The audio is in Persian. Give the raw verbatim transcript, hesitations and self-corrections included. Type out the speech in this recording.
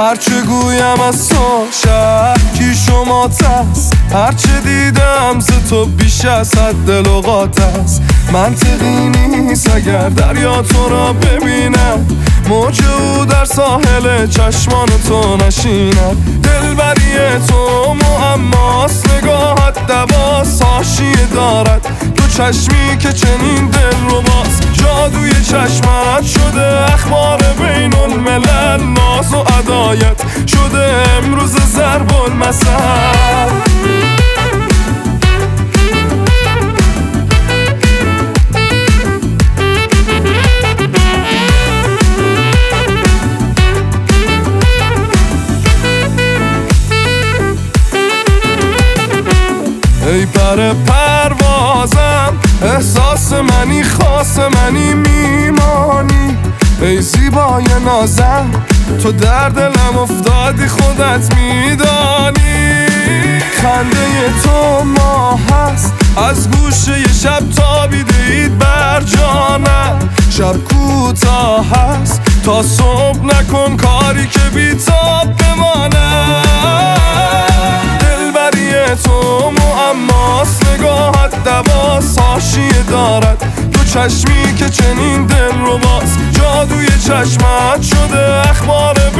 هرچه گویم از تو شکی شما تست، هرچه دیدم ز تو بیش از حد لغات است. منطقی نیست اگر دریا تو را ببینم، موج او در ساحل چشمان تو نشیند. دلبری تو معماست، نگاهت دواست، حاشیه دارد تو چشمی که چنین دل رو باز. جادوی چشمت شده اخبار بین الملل، ناز و عدایت شده امروز ضرب المثل. ای پر پروازم، احساس منی، خاص منی، میمانی. ای زیبای نازم، تو در دلم افتادی، خودت میدانی. خنده تو ماه هست، از گوشه شب تابیده اید بر جانم. شب کوتاه هست، تا صبح نکن کاری که بی‌تاب بمانم. دلبری تو معماست، نگاهت دواست، حاشیه دارد تو چشمی که چنین دل رو باز. جادوی چشمت شده اخبار